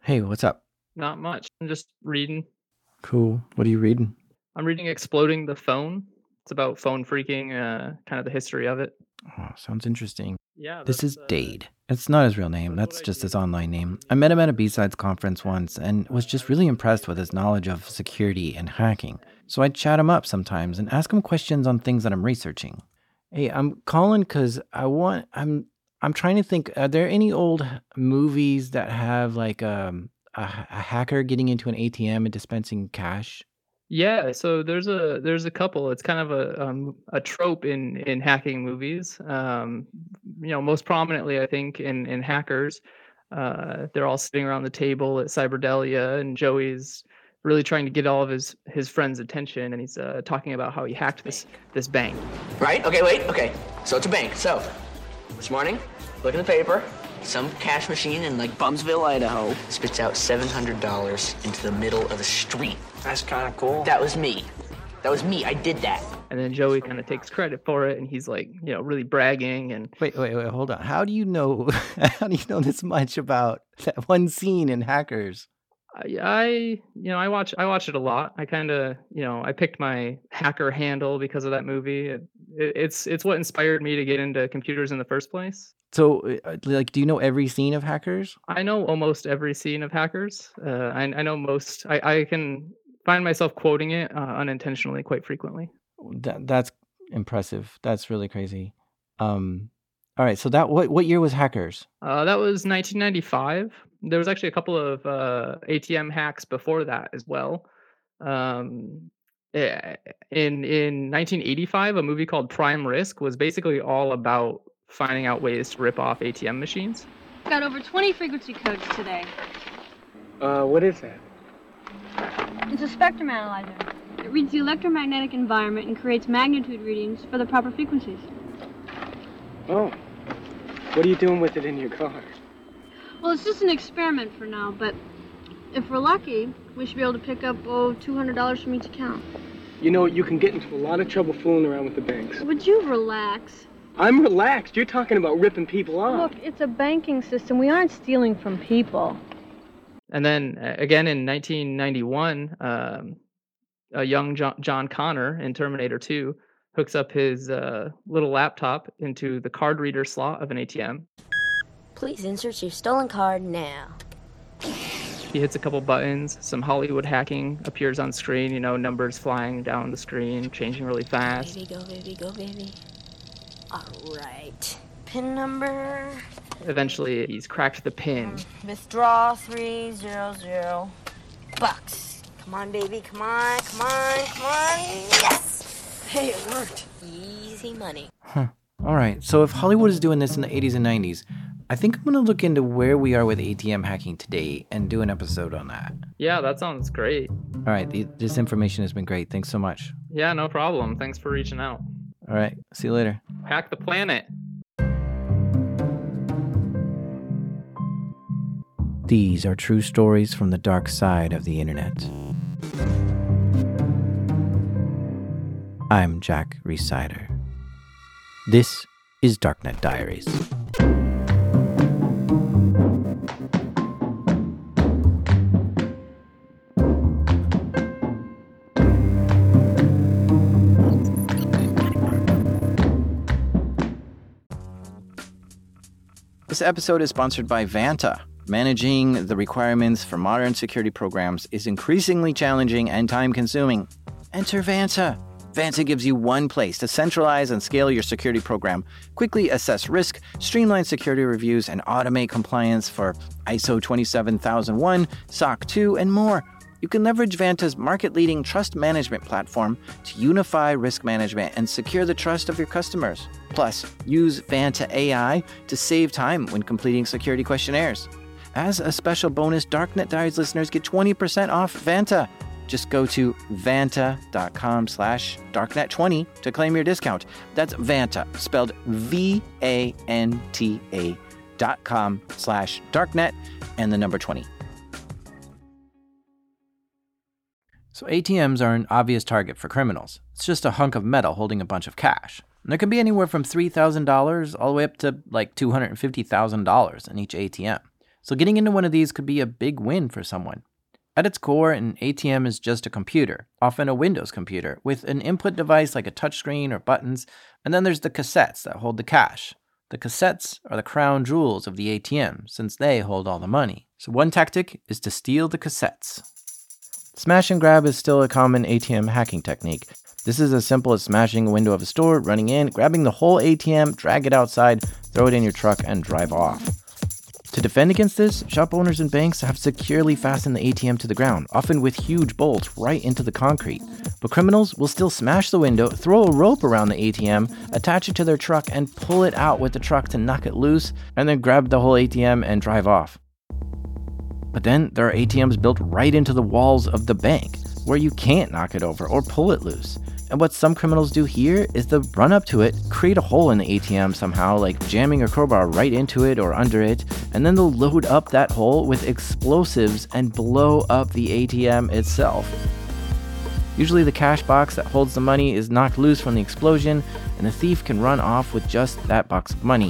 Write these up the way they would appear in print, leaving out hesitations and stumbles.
Hey, what's up? Not much. I'm just reading. Cool. What are you reading? I'm reading Exploding the Phone. It's about phone phreaking, kind of the history of it. Oh, sounds interesting. Yeah, This is that's Dade. It's not his real name. that's what That's I just his do. online name. I met him at a B-Sides conference once and was just really impressed with his knowledge of security and hacking. So I chat him up sometimes and ask him questions on things that I'm researching. Hey, I'm calling because I'm trying to think. Are there any old movies that have like a hacker getting into an ATM and dispensing cash? Yeah, so there's a couple. It's kind of a trope in hacking movies. Most prominently, I think in Hackers, they're all sitting around the table at Cyberdelia, and Joey's really trying to get all of his friends' attention, and he's talking about how he hacked this bank. Right? Okay, wait. Okay. So it's a bank. So, this morning, look in the paper. Some cash machine in like Bumsville, Idaho, spits out $700 into the middle of the street. That's kind of cool. That was me. That was me. I did that. And then Joey kind of takes credit for it, and he's like, really bragging. And Wait, hold on. How do you know how do you know this much about that one scene in Hackers? I watch it a lot. I kind of, I picked my hacker handle because of that movie. It's what inspired me to get into computers in the first place. So, like, do you know every scene of Hackers? I know almost every scene of Hackers. I know most. I can find myself quoting it unintentionally quite frequently. That's impressive. That's really crazy. All right. So what year was Hackers? That was 1995. There was actually a couple of ATM hacks before that as well. Um, in 1985, a movie called Prime Risk was basically all about finding out ways to rip off ATM machines. Got over 20 frequency codes today. What is that? It's a spectrum analyzer. It reads the electromagnetic environment and creates magnitude readings for the proper frequencies. Oh. What are you doing with it in your car? Well, it's just an experiment for now, but if we're lucky, we should be able to pick up, $200 from each account. You know, you can get into a lot of trouble fooling around with the banks. Would you relax? I'm relaxed. You're talking about ripping people off. Look, it's a banking system. We aren't stealing from people. And then again in 1991, a young John Connor in Terminator 2 hooks up his little laptop into the card reader slot of an ATM. Please insert your stolen card now. He hits a couple buttons, some Hollywood hacking appears on screen, numbers flying down the screen, changing really fast. Baby, go, baby, go, baby. All right. PIN number. Eventually, he's cracked the pin. Withdraw 300 bucks. Come on, baby. Come on. Yes! Hey, it worked. Easy money. Huh. All right. So if Hollywood is doing this in the 80s and 90s, I think I'm going to look into where we are with ATM hacking today and do an episode on that. Yeah, that sounds great. All right. This information has been great. Thanks so much. Yeah, no problem. Thanks for reaching out. All right. See you later. Hack the planet. These are true stories from the dark side of the internet. I'm Jack Rhysider. This is Darknet Diaries. This episode is sponsored by Vanta. Managing the requirements for modern security programs is increasingly challenging and time-consuming. Enter Vanta. Vanta gives you one place to centralize and scale your security program, quickly assess risk, streamline security reviews, and automate compliance for ISO 27001, SOC 2, and more. You can leverage Vanta's market-leading trust management platform to unify risk management and secure the trust of your customers. Plus, use Vanta AI to save time when completing security questionnaires. As a special bonus, Darknet Diaries listeners get 20% off Vanta. Just go to vanta.com/darknet20 to claim your discount. That's Vanta, spelled VANTA.com/darknet and the number 20. So ATMs are an obvious target for criminals. It's just a hunk of metal holding a bunch of cash. And there can be anywhere from $3,000 all the way up to like $250,000 in each ATM. so getting into one of these could be a big win for someone. At its core, an ATM is just a computer, often a Windows computer, with an input device like a touchscreen or buttons, and then there's the cassettes that hold the cash. The cassettes are the crown jewels of the ATM, since they hold all the money. So one tactic is to steal the cassettes. Smash and grab is still a common ATM hacking technique. This is as simple as smashing a window of a store, running in, grabbing the whole ATM, drag it outside, throw it in your truck, and drive off. To defend against this, shop owners and banks have securely fastened the ATM to the ground, often with huge bolts right into the concrete. But criminals will still smash the window, throw a rope around the ATM, attach it to their truck, and pull it out with the truck to knock it loose, and then grab the whole ATM and drive off. But then there are ATMs built right into the walls of the bank, where you can't knock it over or pull it loose. And what some criminals do here is to run up to it, create a hole in the ATM somehow, like jamming a crowbar right into it or under it, and then they'll load up that hole with explosives and blow up the ATM itself. Usually the cash box that holds the money is knocked loose from the explosion, and the thief can run off with just that box of money.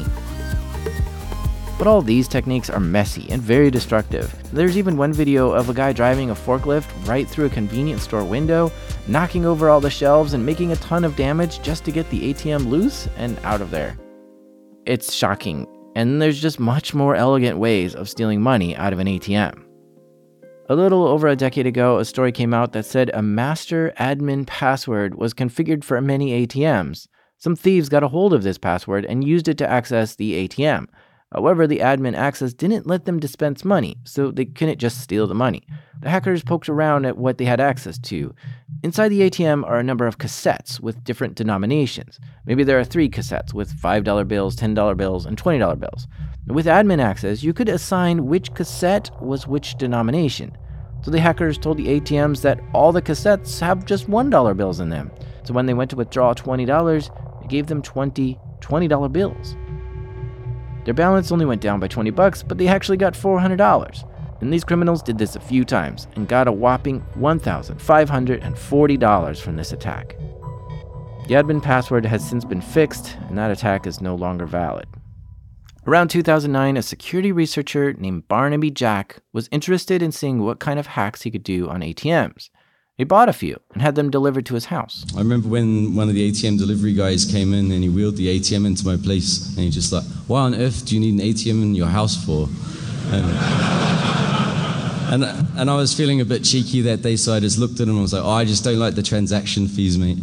But all these techniques are messy and very destructive. There's even one video of a guy driving a forklift right through a convenience store window, knocking over all the shelves and making a ton of damage just to get the ATM loose and out of there. It's shocking, and there's just much more elegant ways of stealing money out of an ATM. A little over a decade ago, a story came out that said a master admin password was configured for many ATMs. Some thieves got a hold of this password and used it to access the ATM. However, the admin access didn't let them dispense money, so they couldn't just steal the money. The hackers poked around at what they had access to. Inside the ATM are a number of cassettes with different denominations. Maybe there are 3 cassettes with $5 bills, $10 bills, and $20 bills. With admin access, you could assign which cassette was which denomination. So the hackers told the ATMs that all the cassettes have just $1 bills in them. So when they went to withdraw $20, it gave them 20 $20 bills. Their balance only went down by $20, but they actually got $400. And these criminals did this a few times and got a whopping $1,540 from this attack. The admin password has since been fixed, and that attack is no longer valid. Around 2009, a security researcher named Barnaby Jack was interested in seeing what kind of hacks he could do on ATMs. He bought a few and had them delivered to his house. I remember when one of the ATM delivery guys came in and he wheeled the ATM into my place and he's just like, "Why on earth do you need an ATM in your house for?" And I was feeling a bit cheeky that day, so I just looked at him and was like, "Oh, I just don't like the transaction fees, mate."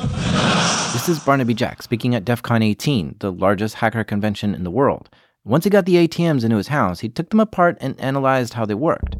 This is Barnaby Jack speaking at DEF CON 18, the largest hacker convention in the world. Once he got the ATMs into his house, he took them apart and analyzed how they worked.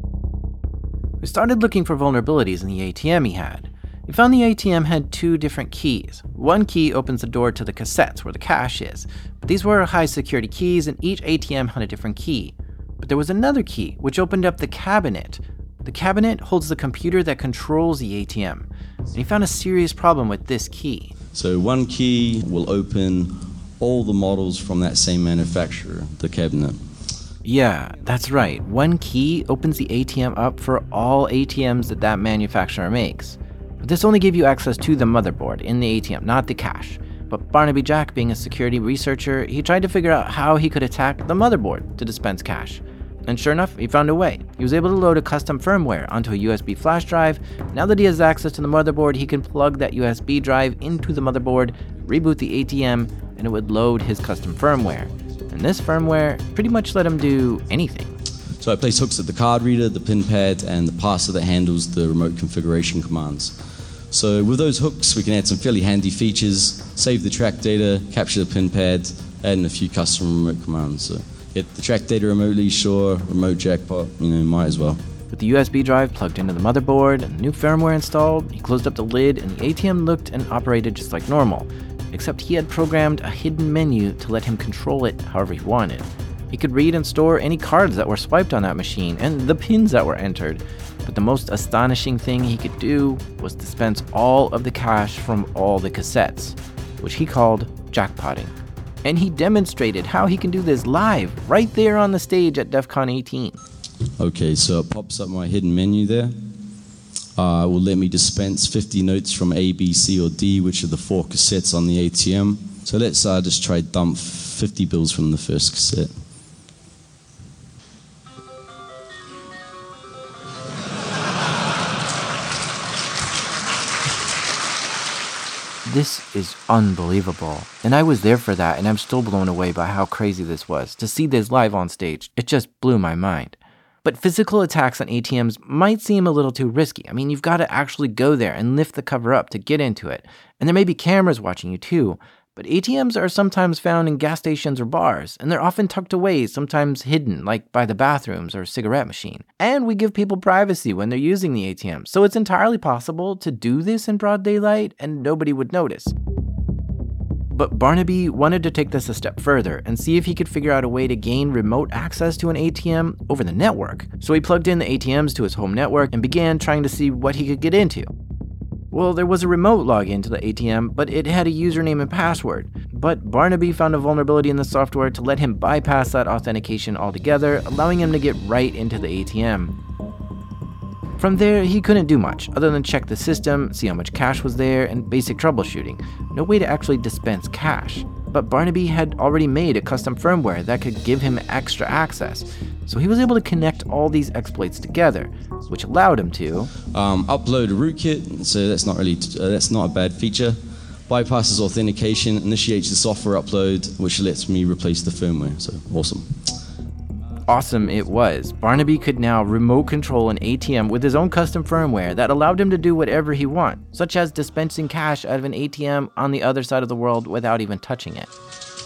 We started looking for vulnerabilities in the ATM he had. We found the ATM had 2 different keys. One key opens the door to the cassettes where the cash is, but these were high security keys and each ATM had a different key. But there was another key which opened up the cabinet. The cabinet holds the computer that controls the ATM, and he found a serious problem with this key. So one key will open all the models from that same manufacturer, the cabinet. Yeah, that's right. One key opens the ATM up for all ATMs that manufacturer makes. But this only gave you access to the motherboard in the ATM, not the cache. But Barnaby Jack, being a security researcher, he tried to figure out how he could attack the motherboard to dispense cash. And sure enough, he found a way. He was able to load a custom firmware onto a USB flash drive. Now that he has access to the motherboard, he can plug that USB drive into the motherboard, reboot the ATM, and it would load his custom firmware. And this firmware pretty much let him do anything. So I place hooks at the card reader, the pin pad, and the parser that handles the remote configuration commands. So with those hooks, we can add some fairly handy features, save the track data, capture the pin pad, add in a few custom remote commands. So get the track data remotely, sure, remote jackpot, might as well. With the USB drive plugged into the motherboard and the new firmware installed, he closed up the lid and the ATM looked and operated just like normal. Except he had programmed a hidden menu to let him control it however he wanted. He could read and store any cards that were swiped on that machine and the pins that were entered. But the most astonishing thing he could do was dispense all of the cash from all the cassettes, which he called jackpotting. And he demonstrated how he can do this live, right there on the stage at DEF CON 18. Okay, so it pops up my hidden menu there. Will let me dispense 50 notes from A, B, C, or D, which are the 4 cassettes on the ATM. So let's just try dump 50 bills from the first cassette. This is unbelievable. And I was there for that, and I'm still blown away by how crazy this was. To see this live on stage, it just blew my mind. But physical attacks on ATMs might seem a little too risky. I mean, you've got to actually go there and lift the cover up to get into it. And there may be cameras watching you too. But ATMs are sometimes found in gas stations or bars, and they're often tucked away, sometimes hidden, like by the bathrooms or cigarette machine. And we give people privacy when they're using the ATM, so it's entirely possible to do this in broad daylight and nobody would notice. But Barnaby wanted to take this a step further and see if he could figure out a way to gain remote access to an ATM over the network. So he plugged in the ATMs to his home network and began trying to see what he could get into. Well, there was a remote login to the ATM, but it had a username and password. But Barnaby found a vulnerability in the software to let him bypass that authentication altogether, allowing him to get right into the ATM. From there, he couldn't do much, other than check the system, see how much cash was there, and basic troubleshooting. No way to actually dispense cash. But Barnaby had already made a custom firmware that could give him extra access. So he was able to connect all these exploits together, which allowed him to upload a rootkit, so that's not a bad feature. Bypasses authentication, initiates the software upload, which lets me replace the firmware. So awesome. Awesome it was. Barnaby could now remote control an ATM with his own custom firmware that allowed him to do whatever he wants, such as dispensing cash out of an ATM on the other side of the world without even touching it.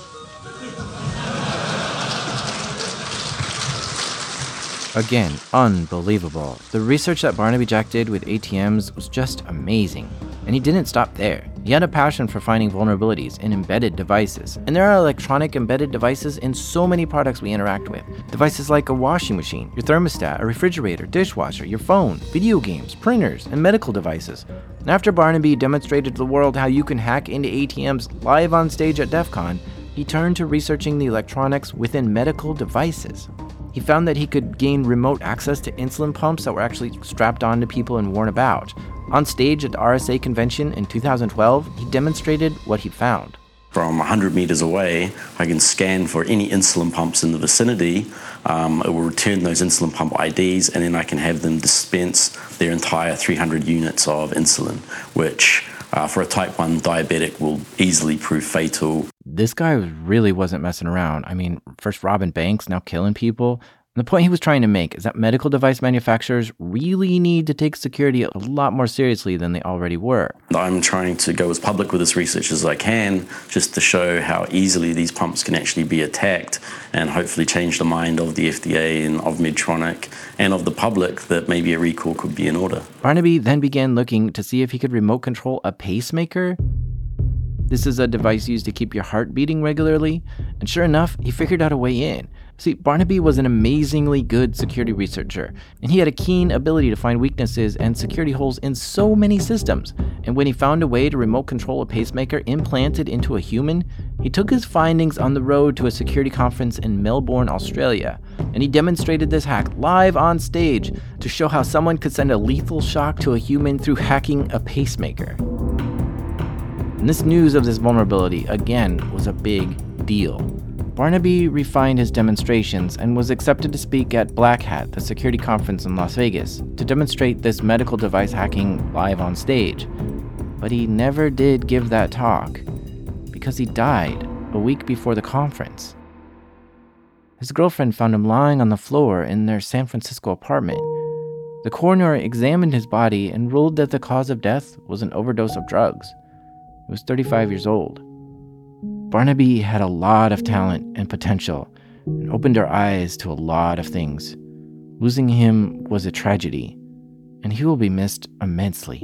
Again, unbelievable. The research that Barnaby Jack did with ATMs was just amazing. And he didn't stop there. He had a passion for finding vulnerabilities in embedded devices. And there are electronic embedded devices in so many products we interact with. Devices like a washing machine, your thermostat, a refrigerator, dishwasher, your phone, video games, printers, and medical devices. And after Barnaby demonstrated to the world how you can hack into ATMs live on stage at DEF CON, he turned to researching the electronics within medical devices. He found that he could gain remote access to insulin pumps that were actually strapped onto people and worn about. On stage at the RSA convention in 2012, he demonstrated what he found. From 100 meters away, I can scan for any insulin pumps in the vicinity. It will return those insulin pump IDs, and then I can have them dispense their entire 300 units of insulin, which for a type 1 diabetic will easily prove fatal. This guy really wasn't messing around. I mean, first robbing banks, now killing people. And the point he was trying to make is that medical device manufacturers really need to take security a lot more seriously than they already were. I'm trying to go as public with this research as I can, just to show how easily these pumps can actually be attacked and hopefully change the mind of the FDA and of Medtronic and of the public that maybe a recall could be in order. Barnaby then began looking to see if he could remote control a pacemaker. This is a device used to keep your heart beating regularly, and sure enough, he figured out a way in. See, Barnaby was an amazingly good security researcher, and he had a keen ability to find weaknesses and security holes in so many systems. And when he found a way to remote control a pacemaker implanted into a human, he took his findings on the road to a security conference in Melbourne, Australia, and he demonstrated this hack live on stage to show how someone could send a lethal shock to a human through hacking a pacemaker. And this news of this vulnerability, again, was a big deal. Barnaby refined his demonstrations and was accepted to speak at Black Hat, the security conference in Las Vegas, to demonstrate this medical device hacking live on stage. But he never did give that talk, because he died a week before the conference. His girlfriend found him lying on the floor in their San Francisco apartment. The coroner examined his body and ruled that the cause of death was an overdose of drugs. He was 35 years old. Barnaby had a lot of talent and potential and opened our eyes to a lot of things. Losing him was a tragedy, and he will be missed immensely.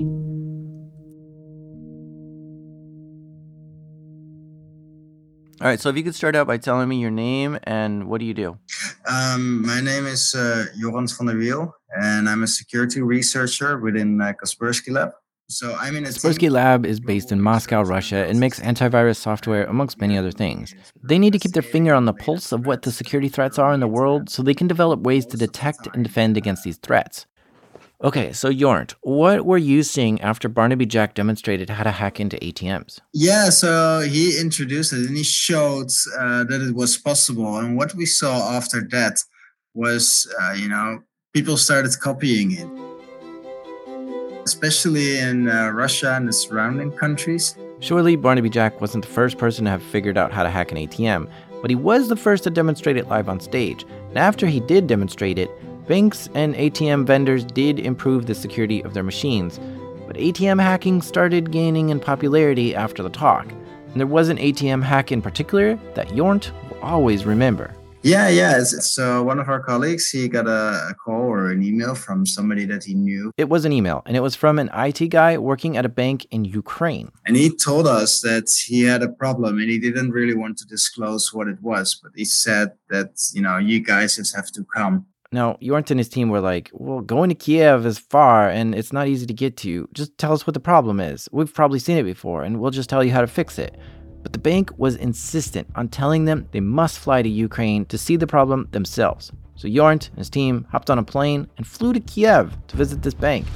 All right, so if you could start out by telling me your name and what do you do? My name is Jorans van der Wiel, and I'm a security researcher within Kaspersky Lab. So I'm in a Kaspersky Lab is based in Moscow, Russia, and makes antivirus software, amongst many other things. They need to keep their finger on the pulse of what the security threats are in the world so they can develop ways to detect and defend against these threats. Okay, so Jornt, what were you seeing after Barnaby Jack demonstrated how to hack into ATMs? Yeah, so he introduced it and he showed that it was possible. And what we saw after that was, people started copying it. Especially in Russia and the surrounding countries, Surely Barnaby Jack wasn't the first person to have figured out how to hack an ATM, but he was the first to demonstrate it live on stage. And after he did demonstrate it, banks and ATM vendors did improve the security of their machines. But ATM hacking started gaining in popularity after the talk. And there was an ATM hack in particular that Jornt will always remember. Yeah. So one of our colleagues, he got a call or an email from somebody that he knew. It was an email, and it was from an IT guy working at a bank in Ukraine. And he told us that he had a problem and he didn't really want to disclose what it was. But he said that, you guys just have to come. Now, Jornt and his team were like, well, going to Kiev is far and it's not easy to get to. Just tell us what the problem is. We've probably seen it before and we'll just tell you how to fix it. But the bank was insistent on telling them they must fly to Ukraine to see the problem themselves. So Jornt and his team hopped on a plane and flew to Kiev to visit this bank.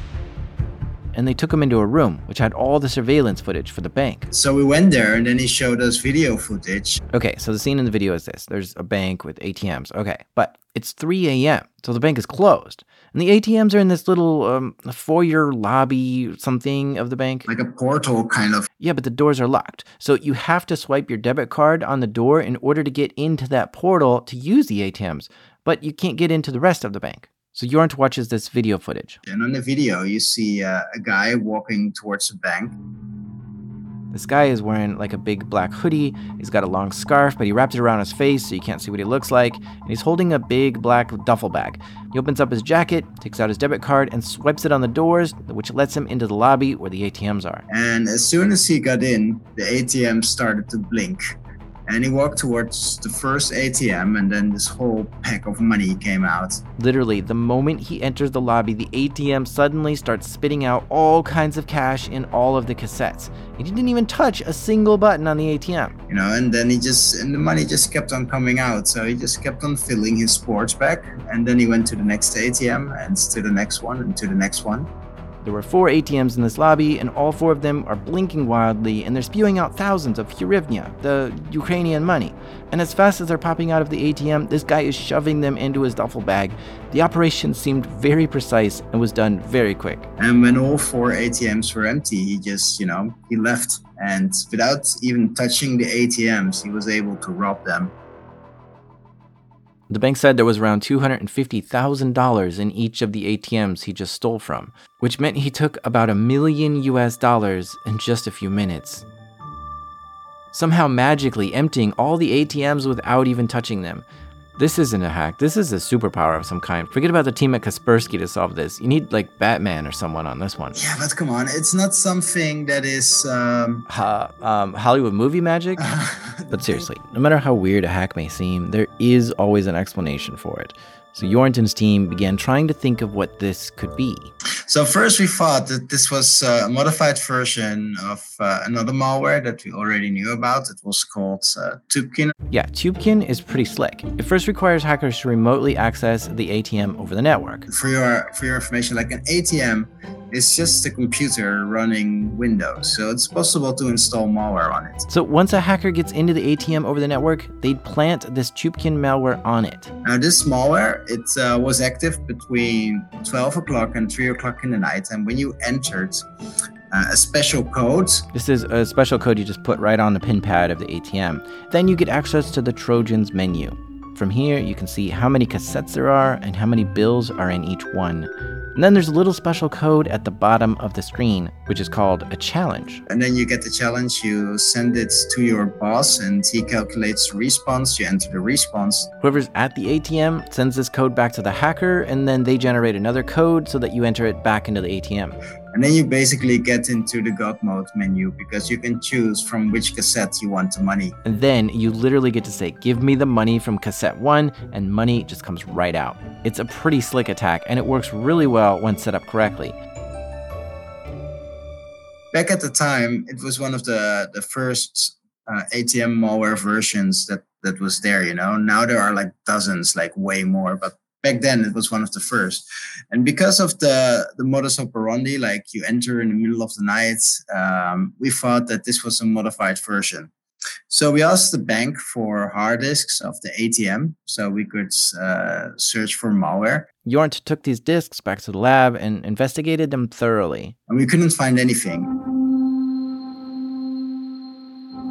And they took him into a room which had all the surveillance footage for the bank. So we went there and then he showed us video footage. Okay, so the scene in the video is this. There's a bank with ATMs. Okay, but it's 3 a.m., so the bank is closed. And the ATMs are in this little foyer lobby something of the bank. Like a portal, kind of. Yeah, but the doors are locked. So you have to swipe your debit card on the door in order to get into that portal to use the ATMs. But you can't get into the rest of the bank. So Jornt watches this video footage. And on the video, you see a guy walking towards the bank. This guy is wearing like a big black hoodie. He's got a long scarf, but he wrapped it around his face so you can't see what he looks like. And he's holding a big black duffel bag. He opens up his jacket, takes out his debit card, and swipes it on the doors, which lets him into the lobby where the ATMs are. And as soon as he got in, the ATM started to blink. And he walked towards the first ATM, and then this whole pack of money came out. Literally, the moment he enters the lobby, the ATM suddenly starts spitting out all kinds of cash in all of the cassettes. He didn't even touch a single button on the ATM. And then the money just kept on coming out. So he just kept on filling his sports bag. And then he went to the next ATM, and to the next one, and to the next one. There were 4 ATMs in this lobby, and all 4 of them are blinking wildly, and they're spewing out thousands of hryvnia, the Ukrainian money. And as fast as they're popping out of the ATM, this guy is shoving them into his duffel bag. The operation seemed very precise and was done very quick. And when all 4 ATMs were empty, he just, he left. And without even touching the ATMs, he was able to rob them. The bank said there was around $250,000 in each of the ATMs he just stole from, which meant he took about $1 million in just a few minutes. Somehow magically emptying all the ATMs without even touching them. This isn't a hack, this is a superpower of some kind. Forget about the team at Kaspersky to solve this. You need like Batman or someone on this one. Yeah, but come on, it's not something that is... Hollywood movie magic? But seriously, no matter how weird a hack may seem, there is always an explanation for it. So Jornt and his team began trying to think of what this could be. So first we thought that this was a modified version of another malware that we already knew about. It was called Tubkin. Yeah, Tubkin is pretty slick. It first requires hackers to remotely access the ATM over the network. For your information, like an ATM is just a computer running Windows. So it's possible to install malware on it. So once a hacker gets into the ATM over the network, they'd plant this Tubkin malware on it. Now this malware, it was active between 12 o'clock and 3 o'clock in the night. And when you entered a special code. This is a special code you just put right on the pin pad of the ATM. Then you get access to the Trojans menu. From here, you can see how many cassettes there are and how many bills are in each one. And then there's a little special code at the bottom of the screen, which is called a challenge. And then you get the challenge, you send it to your boss, and he calculates the response, you enter the response. Whoever's at the ATM sends this code back to the hacker, and then they generate another code so that you enter it back into the ATM. And then you basically get into the God mode menu because you can choose from which cassette you want the money. And then you literally get to say, give me the money from cassette 1, and money just comes right out. It's a pretty slick attack, and it works really well when set up correctly. Back at the time, it was one of the first ATM malware versions that was there, you know. Now there are like dozens, like way more, but back then it was one of the first. And because of the modus operandi, like you enter in the middle of the night, we thought that this was a modified version. So we asked the bank for hard disks of the ATM so we could search for malware. Jornt took these disks back to the lab and investigated them thoroughly. And we couldn't find anything.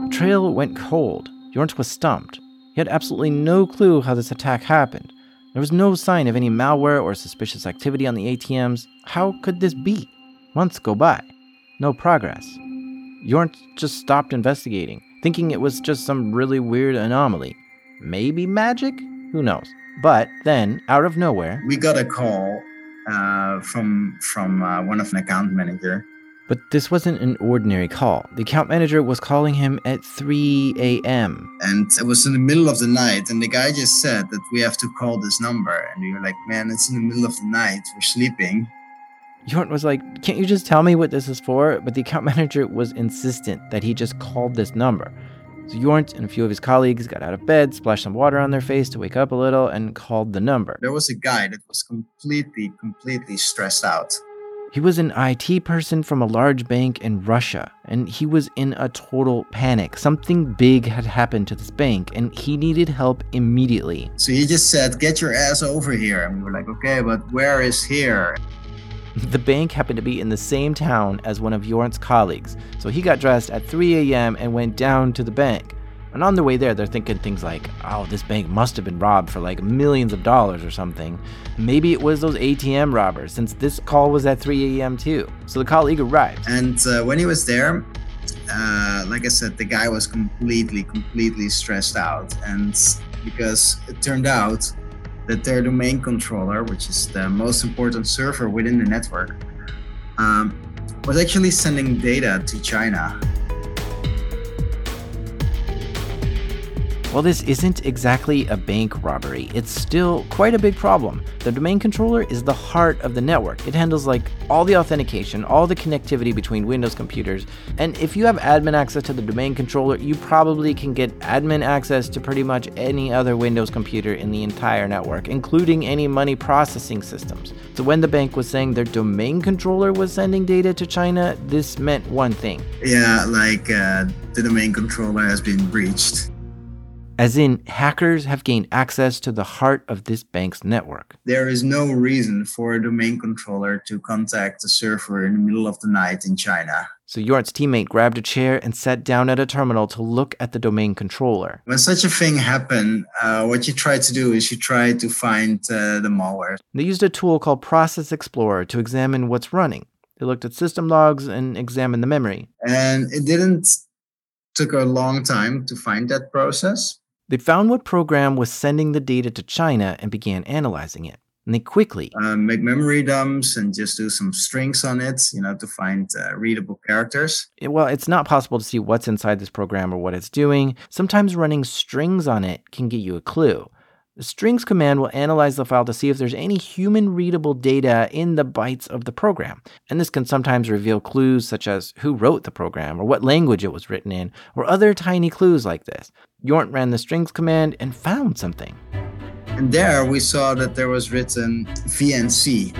Trail went cold. Jornt was stumped. He had absolutely no clue how this attack happened. There was no sign of any malware or suspicious activity on the ATMs. How could this be? Months go by. No progress. Jornt just stopped investigating, thinking it was just some really weird anomaly. Maybe magic? Who knows? But then, out of nowhere, we got a call from one of an account manager. But this wasn't an ordinary call. The account manager was calling him at 3 a.m. And it was in the middle of the night, and the guy just said that we have to call this number. And we were like, man, it's in the middle of the night. We're sleeping. Jornt was like, can't you just tell me what this is for? But the account manager was insistent that he just called this number. So Jornt and a few of his colleagues got out of bed, splashed some water on their face to wake up a little, and called the number. There was a guy that was completely stressed out. He was an IT person from a large bank in Russia, and he was in a total panic. Something big had happened to this bank, and he needed help immediately. So he just said, get your ass over here. And we were like, okay, but where is here? The bank happened to be in the same town as one of Jornt's colleagues, so he got dressed at 3 a.m. and went down to the bank. And on the way there, they're thinking things like, oh, this bank must have been robbed for like millions of dollars or something. Maybe it was those ATM robbers, since this call was at 3 a.m. too. So the colleague arrived. And when he was there, like I said, the guy was completely stressed out. And because it turned out that their domain controller, which is the most important server within the network, was actually sending data to China. While this isn't exactly a bank robbery, it's still quite a big problem. The domain controller is the heart of the network. It handles like all the authentication, all the connectivity between Windows computers, and if you have admin access to the domain controller, you probably can get admin access to pretty much any other Windows computer in the entire network, including any money processing systems. So when the bank was saying their domain controller was sending data to China, this meant one thing. Yeah, like the domain controller has been breached. As in, hackers have gained access to the heart of this bank's network. There is no reason for a domain controller to contact a server in the middle of the night in China. So Jornt's teammate grabbed a chair and sat down at a terminal to look at the domain controller. When such a thing happened, what you try to do is you try to find the malware. They used a tool called Process Explorer to examine what's running. They looked at system logs and examined the memory. And it took a long time to find that process. They found what program was sending the data to China and began analyzing it. And they quickly make memory dumps and just do some strings on it, to find readable characters. Well, it's not possible to see what's inside this program or what it's doing. Sometimes running strings on it can get you a clue. The strings command will analyze the file to see if there's any human-readable data in the bytes of the program. And this can sometimes reveal clues such as who wrote the program or what language it was written in, or other tiny clues like this. Jornt ran the strings command and found something. And there we saw that there was written VNC.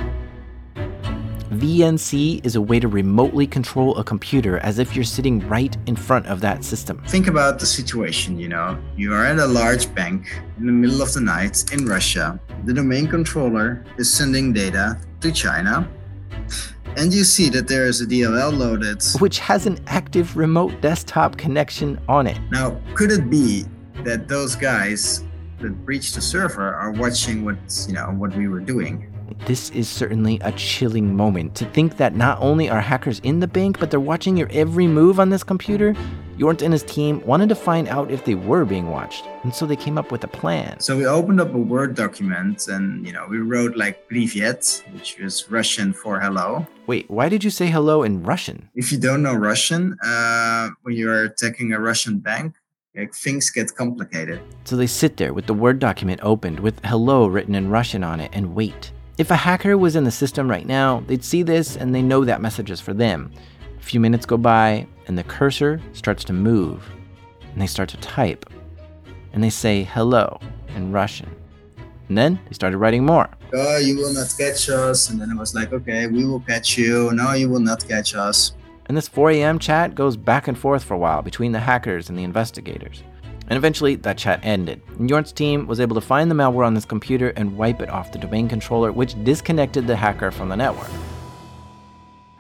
VNC is a way to remotely control a computer as if you're sitting right in front of that system. Think about the situation, you are at a large bank in the middle of the night in Russia. The domain controller is sending data to China. And you see that there is a DLL loaded, which has an active remote desktop connection on it. Now, could it be that those guys that breached the server are watching what we were doing? This is certainly a chilling moment to think that not only are hackers in the bank, but they're watching your every move on this computer. Jornt and his team wanted to find out if they were being watched, and so they came up with a plan. So we opened up a Word document and, we wrote like Privyet, which is Russian for hello. Wait, why did you say hello in Russian? If you don't know Russian, when you're attacking a Russian bank, things get complicated. So they sit there with the Word document opened with hello written in Russian on it and wait. If a hacker was in the system right now, they'd see this and they know that message is for them. A few minutes go by and the cursor starts to move and they start to type and they say hello in Russian. And then they started writing more. Oh, you will not catch us. And then it was like, okay, we will catch you. No, you will not catch us. And this 4 a.m. chat goes back and forth for a while between the hackers and the investigators. And eventually, that chat ended. And Jornt's team was able to find the malware on this computer and wipe it off the domain controller, which disconnected the hacker from the network.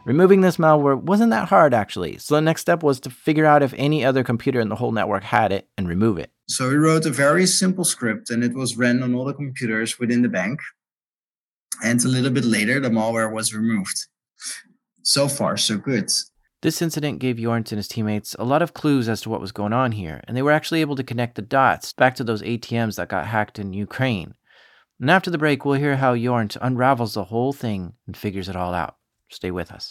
Removing this malware wasn't that hard, actually. So the next step was to figure out if any other computer in the whole network had it and remove it. So we wrote a very simple script, and it was ran on all the computers within the bank. And a little bit later, the malware was removed. So far, so good. This incident gave Jornt and his teammates a lot of clues as to what was going on here, and they were actually able to connect the dots back to those ATMs that got hacked in Ukraine. And after the break, we'll hear how Jornt unravels the whole thing and figures it all out. Stay with us.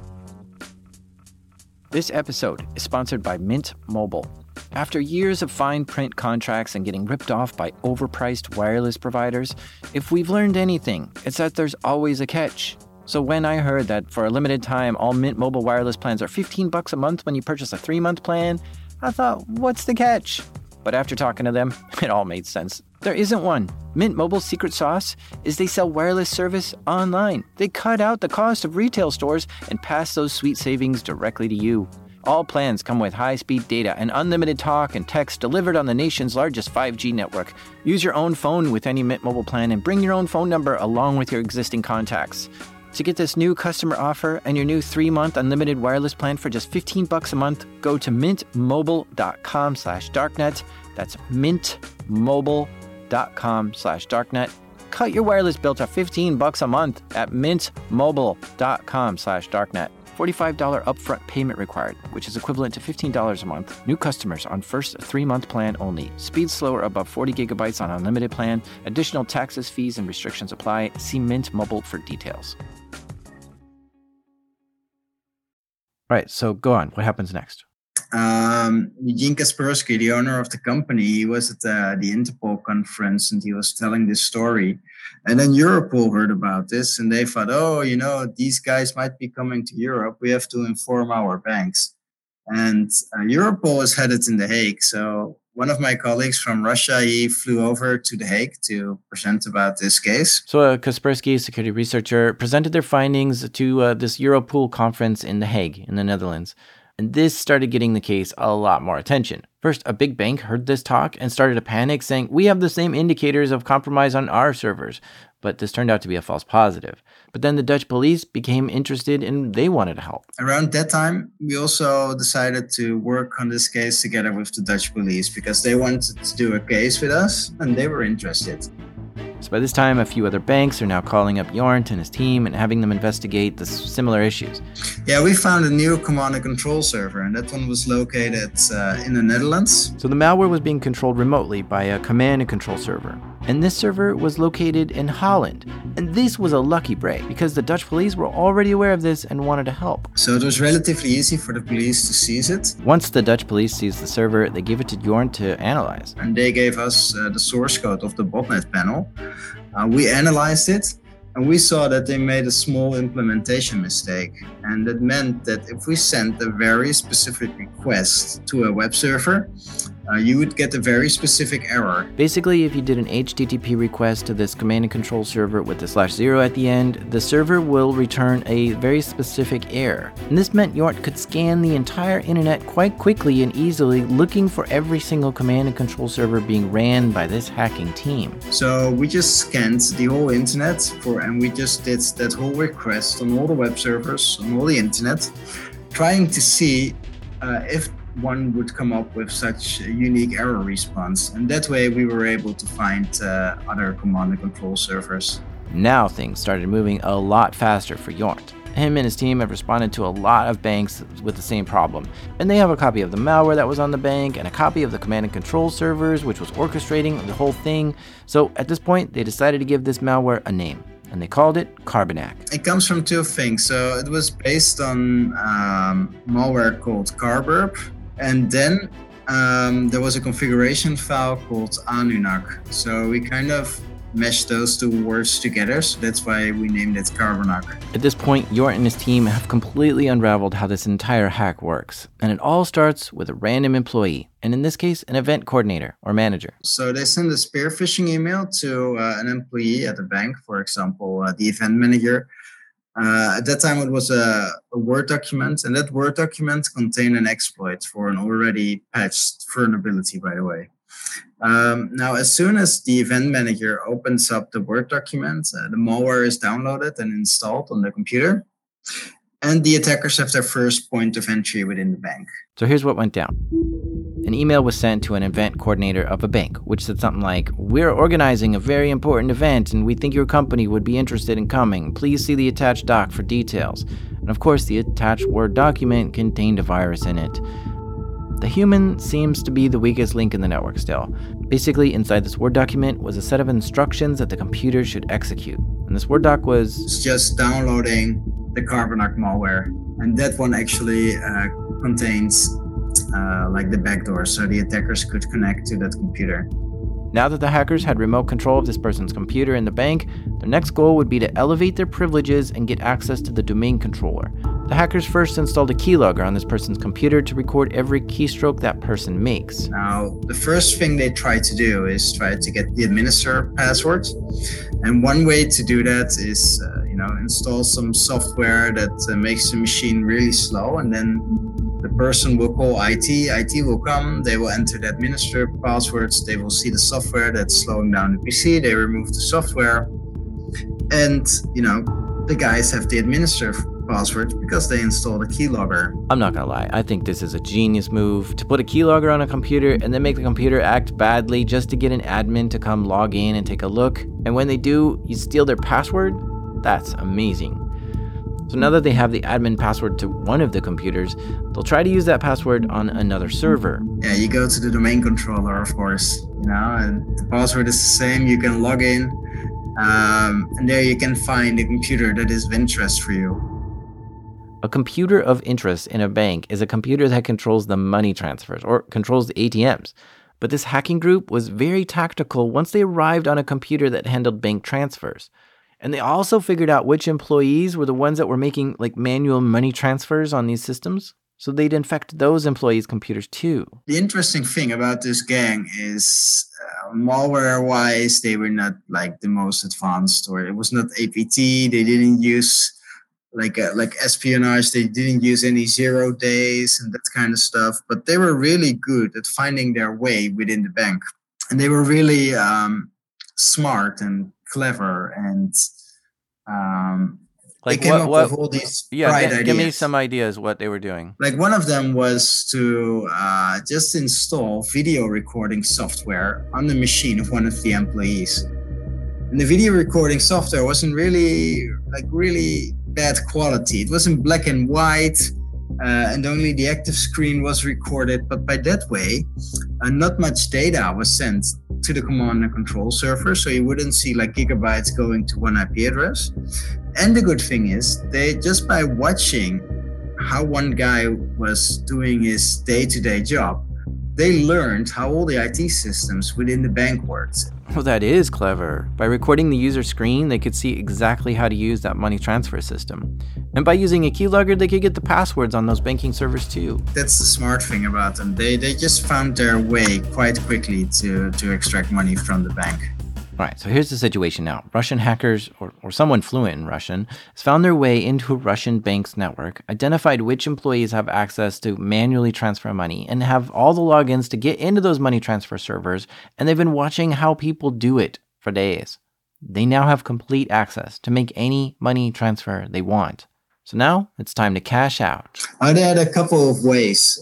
This episode is sponsored by Mint Mobile. After years of fine print contracts and getting ripped off by overpriced wireless providers, if we've learned anything, it's that there's always a catch. So when I heard that for a limited time, all Mint Mobile wireless plans are $15 a month when you purchase a 3-month plan, I thought, what's the catch? But after talking to them, it all made sense. There isn't one. Mint Mobile's secret sauce is they sell wireless service online. They cut out the cost of retail stores and pass those sweet savings directly to you. All plans come with high-speed data and unlimited talk and text delivered on the nation's largest 5G network. Use your own phone with any Mint Mobile plan and bring your own phone number along with your existing contacts. To get this new customer offer and your new 3-month unlimited wireless plan for just $15 a month, go to mintmobile.com/darknet. That's mintmobile.com/darknet. Cut your wireless bill to $15 a month at mintmobile.com/darknet. $45 upfront payment required, which is equivalent to $15 a month. New customers on first 3-month plan only. Speed slower above 40 gigabytes on unlimited plan. Additional taxes, fees, and restrictions apply. See Mint Mobile for details. All right, so go on. What happens next? Eugene Kaspersky, the owner of the company, he was at the Interpol conference and he was telling this story. And then Europol heard about this and they thought, these guys might be coming to Europe. We have to inform our banks. And Europol is headed in The Hague. So one of my colleagues from Russia, he flew over to The Hague to present about this case. So Kaspersky, a security researcher, presented their findings to this Europol conference in The Hague in the Netherlands. And this started getting the case a lot more attention. First, a big bank heard this talk and started to panic, saying, we have the same indicators of compromise on our servers. But this turned out to be a false positive. But then the Dutch police became interested and they wanted to help. Around that time, we also decided to work on this case together with the Dutch police because they wanted to do a case with us and they were interested. So by this time, a few other banks are now calling up Jornt and his team and having them investigate the similar issues. Yeah, we found a new command and control server, and that one was located in the Netherlands. So the malware was being controlled remotely by a command and control server. And this server was located in Holland. And this was a lucky break because the Dutch police were already aware of this and wanted to help. So it was relatively easy for the police to seize it. Once the Dutch police seized the server, they gave it to Jornt to analyze. And they gave us the source code of the botnet panel. We analyzed it and we saw that they made a small implementation mistake. And that meant that if we sent a very specific request to a web server, you would get a very specific error. Basically, if you did an HTTP request to this command and control server with the /0 at the end, the server will return a very specific error. And this meant Jornt could scan the entire internet quite quickly and easily, looking for every single command and control server being ran by this hacking team. So we just scanned the whole internet and we just did that whole request on all the web servers, on all the internet, trying to see if one would come up with such a unique error response. And that way we were able to find other command and control servers. Now things started moving a lot faster for Jornt. Him and his team have responded to a lot of banks with the same problem. And they have a copy of the malware that was on the bank and a copy of the command and control servers, which was orchestrating the whole thing. So at this point, they decided to give this malware a name. And they called it Carbanak. It comes from two things. So it was based on malware called Carburp. And then there was a configuration file called Anunak. So we kind of meshed those two words together. So that's why we named it Carbanak. At this point, Jornt and his team have completely unraveled how this entire hack works. And it all starts with a random employee. And in this case, an event coordinator or manager. So they send a spear phishing email to an employee at the bank, for example, the event manager. At that time, it was a Word document, and that Word document contained an exploit for an already patched vulnerability, by the way. Now, as soon as the event manager opens up the Word document, the malware is downloaded and installed on the computer. And the attackers have their first point of entry within the bank. So here's what went down. An email was sent to an event coordinator of a bank, which said something like, "We're organizing a very important event and we think your company would be interested in coming. Please see the attached doc for details." And of course, the attached Word document contained a virus in it. The human seems to be the weakest link in the network still. Basically, inside this Word document was a set of instructions that the computer should execute. And this Word doc was... It's just downloading the Carbonac malware. And that one actually contains like the backdoor, so the attackers could connect to that computer. Now that the hackers had remote control of this person's computer in the bank, their next goal would be to elevate their privileges and get access to the domain controller. The hackers first installed a keylogger on this person's computer to record every keystroke that person makes. Now, the first thing they try to do is try to get the administrator password. And one way to do that is, install some software that makes the machine really slow, and then the person will call IT. IT will come, they will enter the administrator passwords, they will see the software that's slowing down the PC, they remove the software, and, the guys have the administrator password because they installed a keylogger. I'm not gonna lie, I think this is a genius move to put a keylogger on a computer and then make the computer act badly just to get an admin to come log in and take a look. And when they do, you steal their password? That's amazing. So now that they have the admin password to one of the computers, they'll try to use that password on another server. Yeah, you go to the domain controller, of course, and the password is the same. You can log in, and there you can find a computer that is of interest for you. A computer of interest in a bank is a computer that controls the money transfers or controls the ATMs. But this hacking group was very tactical once they arrived on a computer that handled bank transfers. And they also figured out which employees were the ones that were making manual money transfers on these systems. So they'd infect those employees' computers too. The interesting thing about this gang is malware-wise, they were not the most advanced, or it was not APT. They didn't use like espionage. They didn't use any 0 days and that kind of stuff. But they were really good at finding their way within the bank. And they were really smart and clever, and they came up with all these bright ideas. Give me some ideas what they were doing. One of them was to just install video recording software on the machine of one of the employees. And the video recording software wasn't really bad quality. It was in black and white, and only the active screen was recorded. But by that way, not much data was sent to the command and control server, so you wouldn't see gigabytes going to one IP address. And the good thing is, they just by watching how one guy was doing his day-to-day job, they learned how all the IT systems within the bank worked. Well, that is clever. By recording the user screen, they could see exactly how to use that money transfer system. And by using a keylogger, they could get the passwords on those banking servers too. That's the smart thing about them. They just found their way quite quickly to extract money from the bank. All right, so here's the situation now. Russian hackers, or someone fluent in Russian, has found their way into a Russian bank's network, identified which employees have access to manually transfer money, and have all the logins to get into those money transfer servers, and they've been watching how people do it for days. They now have complete access to make any money transfer they want. So now it's time to cash out. They had a couple of ways.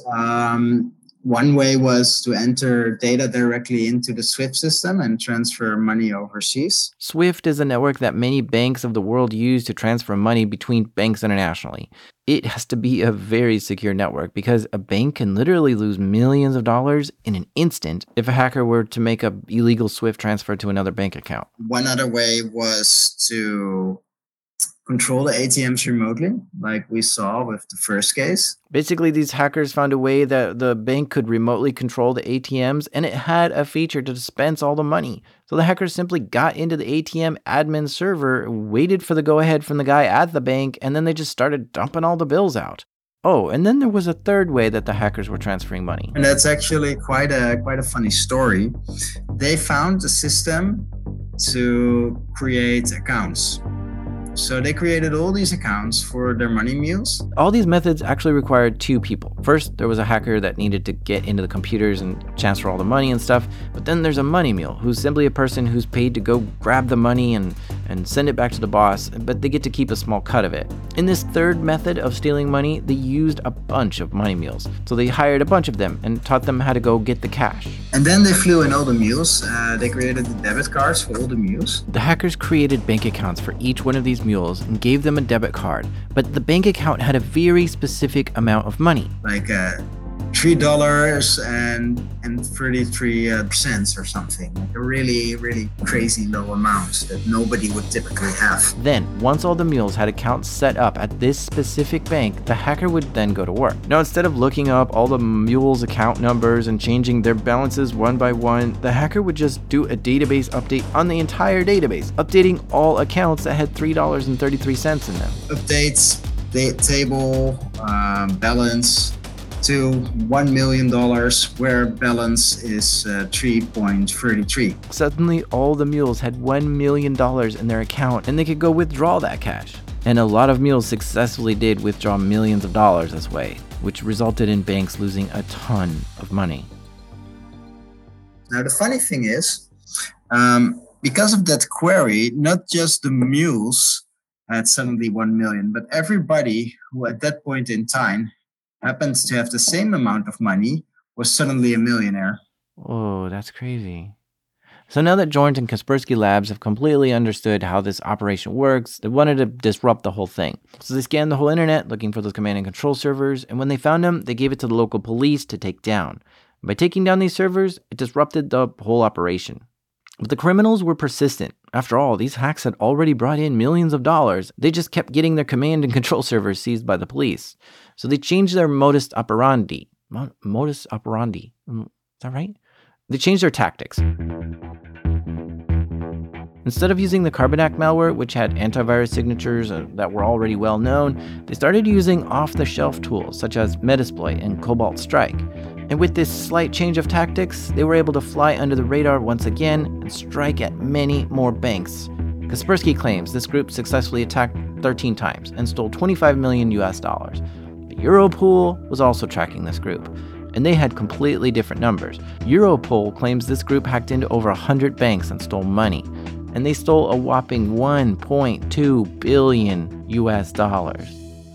One way was to enter data directly into the SWIFT system and transfer money overseas. SWIFT is a network that many banks of the world use to transfer money between banks internationally. It has to be a very secure network because a bank can literally lose millions of dollars in an instant if a hacker were to make an illegal SWIFT transfer to another bank account. One other way was to control the ATMs remotely, like we saw with the first case. Basically, these hackers found a way that the bank could remotely control the ATMs, and it had a feature to dispense all the money. So the hackers simply got into the ATM admin server, waited for the go-ahead from the guy at the bank, and then they just started dumping all the bills out. Oh, and then there was a third way that the hackers were transferring money. And that's actually quite a funny story. They found a system to create accounts. So they created all these accounts for their money mules. All these methods actually required two people. First, there was a hacker that needed to get into the computers and transfer all the money and stuff. But then there's a money mule, who's simply a person who's paid to go grab the money and send it back to the boss, but they get to keep a small cut of it. In this third method of stealing money, they used a bunch of money mules. So they hired a bunch of them and taught them how to go get the cash. And then they flew in all the mules. They created the debit cards for all the mules. The hackers created bank accounts for each one of these mules and gave them a debit card, but the bank account had a very specific amount of money. Like $3 and 33 cents or something. Like a really, really crazy low amount that nobody would typically have. Then, once all the mules had accounts set up at this specific bank, the hacker would then go to work. Now, instead of looking up all the mules' account numbers and changing their balances one by one, the hacker would just do a database update on the entire database, updating all accounts that had $3.33 in them. Updates, table, balance, to $1 million, where balance is 3.33. Suddenly, all the mules had $1 million in their account, and they could go withdraw that cash. And a lot of mules successfully did withdraw millions of dollars this way, which resulted in banks losing a ton of money. Now, the funny thing is, because of that query, not just the mules had suddenly 1 million, but everybody who at that point in time happens to have the same amount of money was suddenly a millionaire. Oh, that's crazy. So now that Jornt and Kaspersky Labs have completely understood how this operation works, they wanted to disrupt the whole thing. So they scanned the whole internet looking for those command and control servers, and when they found them, they gave it to the local police to take down. By taking down these servers, it disrupted the whole operation. But the criminals were persistent. After all, these hacks had already brought in millions of dollars. They just kept getting their command and control servers seized by the police. So they changed their modus operandi. Modus operandi. Is that right? They changed their tactics. Instead of using the Carbanak malware, which had antivirus signatures that were already well known, they started using off-the-shelf tools such as Metasploit and Cobalt Strike. And with this slight change of tactics, they were able to fly under the radar once again and strike at many more banks. Kaspersky claims this group successfully attacked 13 times and stole $25 million. But Europol was also tracking this group, and they had completely different numbers. Europol claims this group hacked into over 100 banks and stole money, and they stole a whopping $1.2 billion.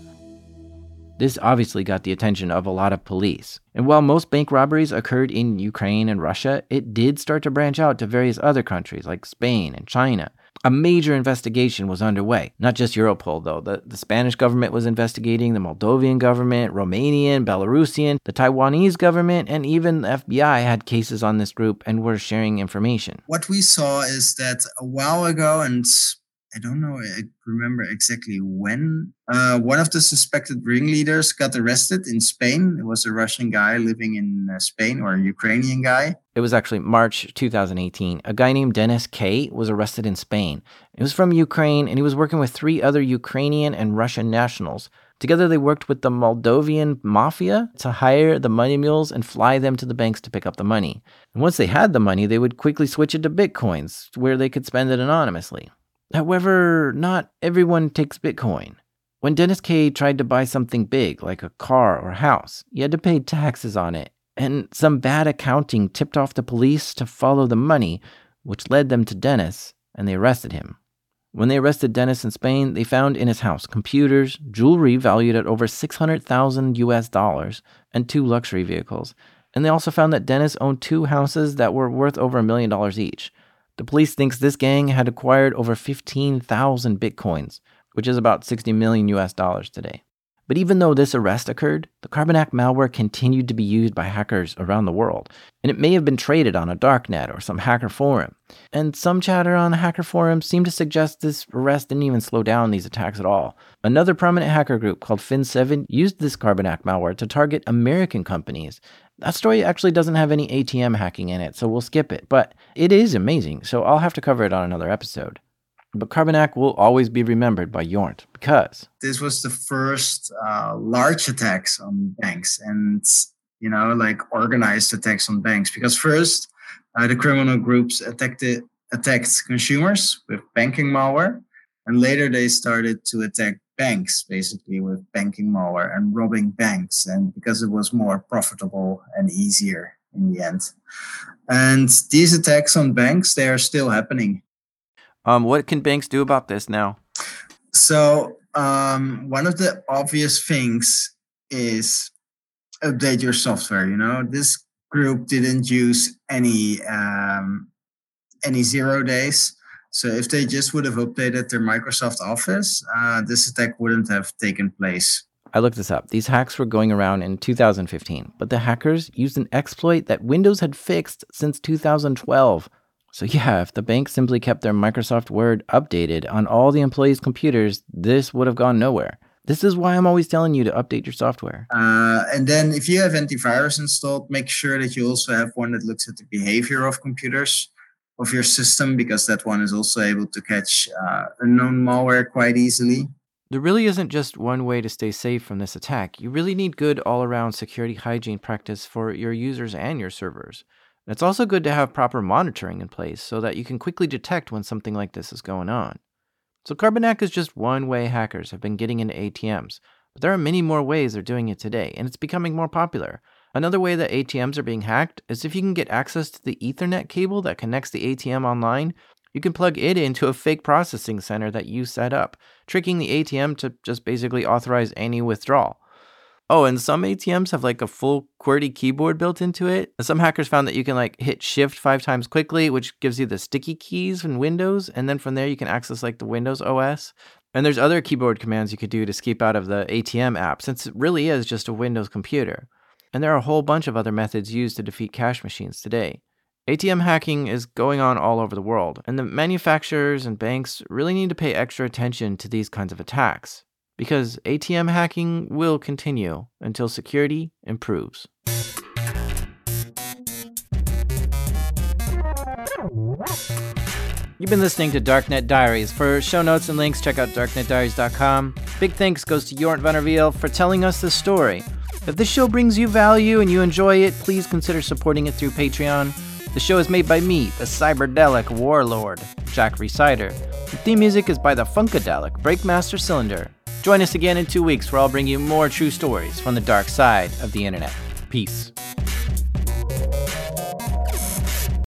This obviously got the attention of a lot of police. And while most bank robberies occurred in Ukraine and Russia, it did start to branch out to various other countries like Spain and China. A major investigation was underway. Not just Europol, though. The Spanish government was investigating, the Moldovan government, Romanian, Belarusian, the Taiwanese government, and even the FBI had cases on this group and were sharing information. What we saw is that a while ago, and I don't know, I remember exactly when, one of the suspected ringleaders got arrested in Spain. It was a Russian guy living in Spain, or a Ukrainian guy. It was actually March 2018. A guy named Denis K. was arrested in Spain. He was from Ukraine, and he was working with 3 other Ukrainian and Russian nationals. Together, they worked with the Moldovan mafia to hire the money mules and fly them to the banks to pick up the money. And once they had the money, they would quickly switch it to Bitcoins, where they could spend it anonymously. However, not everyone takes Bitcoin. When Denis K. tried to buy something big, like a car or house, he had to pay taxes on it, and some bad accounting tipped off the police to follow the money, which led them to Denis, and they arrested him. When they arrested Denis in Spain, they found in his house computers, jewelry valued at over $600,000, and 2 luxury vehicles. And they also found that Denis owned 2 houses that were worth over $1 million each. The police thinks this gang had acquired over 15,000 Bitcoins, which is about $60 million today. But even though this arrest occurred, the Carbanak malware continued to be used by hackers around the world, and it may have been traded on a darknet or some hacker forum. And some chatter on hacker forums seemed to suggest this arrest didn't even slow down these attacks at all. Another prominent hacker group called Fin7 used this Carbanak malware to target American companies. That story actually doesn't have any ATM hacking in it, so we'll skip it, but it is amazing, so I'll have to cover it on another episode. But Carbanak will always be remembered by Jornt because this was the first large attacks on banks and, like organized attacks on banks. Because first, the criminal groups attacked consumers with banking malware. And later they started to attack banks, basically with banking malware and robbing banks, and because it was more profitable and easier in the end. And these attacks on banks, they are still happening. What can banks do about this now? So one of the obvious things is update your software. This group didn't use any 0 days. So if they just would have updated their Microsoft Office, this attack wouldn't have taken place. I looked this up. These hacks were going around in 2015, but the hackers used an exploit that Windows had fixed since 2012. So yeah, if the bank simply kept their Microsoft Word updated on all the employees' computers, this would have gone nowhere. This is why I'm always telling you to update your software. And then if you have antivirus installed, make sure that you also have one that looks at the behavior of computers, of your system, because that one is also able to catch unknown malware quite easily. There really isn't just one way to stay safe from this attack. You really need good all-around security hygiene practice for your users and your servers. And it's also good to have proper monitoring in place so that you can quickly detect when something like this is going on. So Carbanak is just one way hackers have been getting into ATMs, but there are many more ways they're doing it today, and it's becoming more popular. Another way that ATMs are being hacked is if you can get access to the Ethernet cable that connects the ATM online, you can plug it into a fake processing center that you set up, tricking the ATM to just basically authorize any withdrawal. Oh, and some ATMs have like a full QWERTY keyboard built into it. Some hackers found that you can hit Shift 5 times quickly, which gives you the sticky keys in Windows, and then from there you can access the Windows OS. And there's other keyboard commands you could do to escape out of the ATM app, since it really is just a Windows computer. And there are a whole bunch of other methods used to defeat cash machines today. ATM hacking is going on all over the world, and the manufacturers and banks really need to pay extra attention to these kinds of attacks, because ATM hacking will continue until security improves. You've been listening to Darknet Diaries. For show notes and links, check out darknetdiaries.com. Big thanks goes to Jorn van der Wiel for telling us this story. If this show brings you value and you enjoy it, please consider supporting it through Patreon. The show is made by me, the cyberdelic warlord, Jack Resider. The theme music is by the Funkadelic Breakmaster Cylinder. Join us again in 2 weeks where I'll bring you more true stories from the dark side of the internet. Peace.